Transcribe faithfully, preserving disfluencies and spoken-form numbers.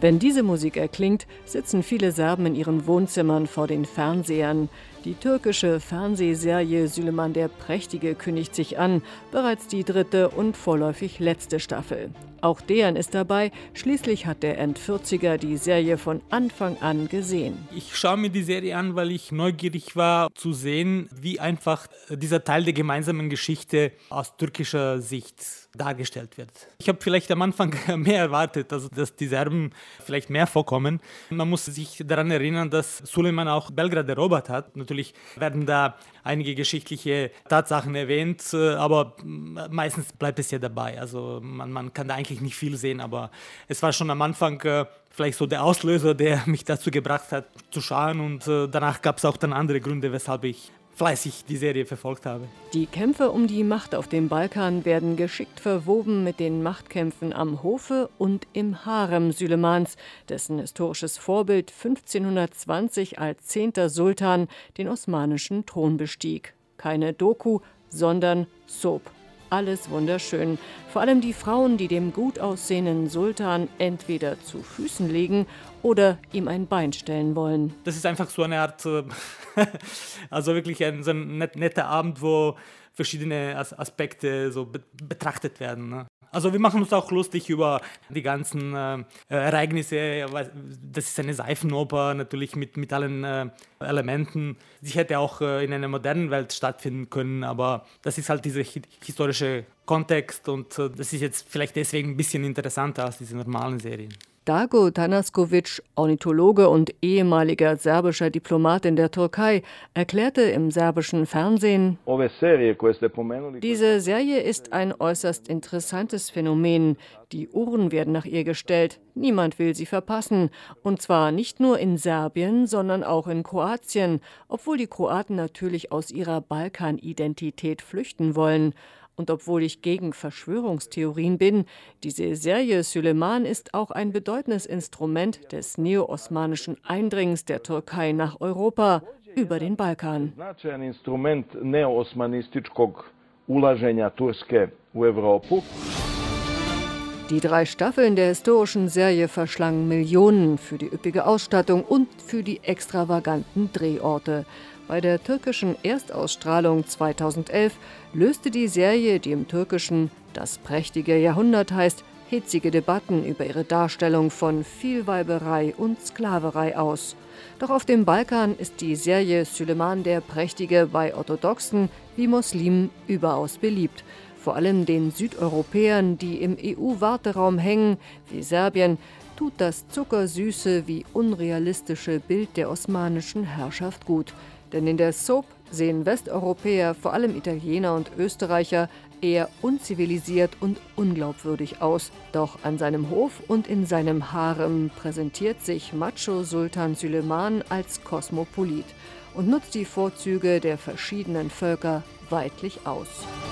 Wenn diese Musik erklingt, sitzen viele Serben in ihren Wohnzimmern vor den Fernsehern. Die türkische Fernsehserie Süleyman der Prächtige kündigt sich an, bereits die dritte und vorläufig letzte Staffel. Auch Dejan ist dabei, schließlich hat der Endvierziger die Serie von Anfang an gesehen. Ich schaue mir die Serie an, weil ich neugierig war zu sehen, wie einfach dieser Teil der gemeinsamen Geschichte aus türkischer Sicht dargestellt wird. Ich habe vielleicht am Anfang mehr erwartet, also dass die Serben vielleicht mehr vorkommen. Man muss sich daran erinnern, dass Süleyman auch Belgrad erobert hat. Natürlich werden da einige geschichtliche Tatsachen erwähnt, aber meistens bleibt es ja dabei. Also man, man kann da eigentlich nicht viel sehen, aber es war schon am Anfang äh, vielleicht so der Auslöser, der mich dazu gebracht hat, zu schauen. Und äh, danach gab es auch dann andere Gründe, weshalb ich fleißig die Serie verfolgt habe. Die Kämpfe um die Macht auf dem Balkan werden geschickt verwoben mit den Machtkämpfen am Hofe und im Harem Süleymans, dessen historisches Vorbild fünfzehnhundertzwanzig als zehnter Sultan den osmanischen Thron bestieg. Keine Doku, sondern Soap. Alles wunderschön. Vor allem die Frauen, die dem gut aussehenden Sultan entweder zu Füßen legen oder ihm ein Bein stellen wollen. Das ist einfach so eine Art, also wirklich ein, so ein net, netter Abend, wo verschiedene Aspekte so be- betrachtet werden. Ne? Also wir machen uns auch lustig über die ganzen äh, Ereignisse. Das ist eine Seifenoper, natürlich mit, mit allen äh, Elementen. Sie hätte auch äh, in einer modernen Welt stattfinden können, aber das ist halt dieser hi- historische Kontext und äh, das ist jetzt vielleicht deswegen ein bisschen interessanter als diese normalen Serien. Dago Tanaskovic, Ornithologe und ehemaliger serbischer Diplomat in der Türkei, erklärte im serbischen Fernsehen: Diese Serie ist ein äußerst interessantes Phänomen. Die Uhren werden nach ihr gestellt. Niemand will sie verpassen. Und zwar nicht nur in Serbien, sondern auch in Kroatien, obwohl die Kroaten natürlich aus ihrer Balkanidentität flüchten wollen. Und obwohl ich gegen Verschwörungstheorien bin, diese Serie Süleyman ist auch ein bedeutendes Instrument des neo-osmanischen Eindringens der Türkei nach Europa über den Balkan. Die drei Staffeln der historischen Serie verschlangen Millionen für die üppige Ausstattung und für die extravaganten Drehorte. Bei der türkischen Erstausstrahlung zweitausendelf löste die Serie, die im Türkischen Das prächtige Jahrhundert heißt, hitzige Debatten über ihre Darstellung von Vielweiberei und Sklaverei aus. Doch auf dem Balkan ist die Serie Süleyman der Prächtige bei Orthodoxen wie Muslimen überaus beliebt. Vor allem den Südeuropäern, die im E U-Warteraum hängen, wie Serbien, tut das zuckersüße wie unrealistische Bild der osmanischen Herrschaft gut. Denn in der Soap sehen Westeuropäer, vor allem Italiener und Österreicher, eher unzivilisiert und unglaubwürdig aus. Doch an seinem Hof und in seinem Harem präsentiert sich Macho-Sultan Süleyman als Kosmopolit und nutzt die Vorzüge der verschiedenen Völker weidlich aus.